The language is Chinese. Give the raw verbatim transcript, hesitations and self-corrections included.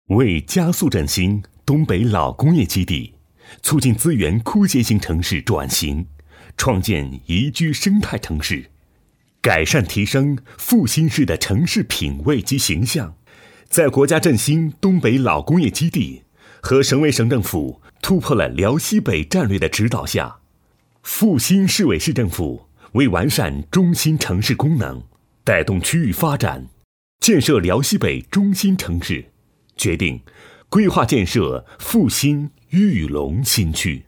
为加速振兴东北老工业基地，促进资源枯竭型城市转型，创建宜居生态城市，改善提升阜新市的城市品味及形象，在国家振兴东北老工业基地和省委省政府突破了辽西北战略的指导下，阜新市委市政府为完善中心城市功能，带动区域发展，建设辽西北中心城市，决定规划建设阜新玉龙新区。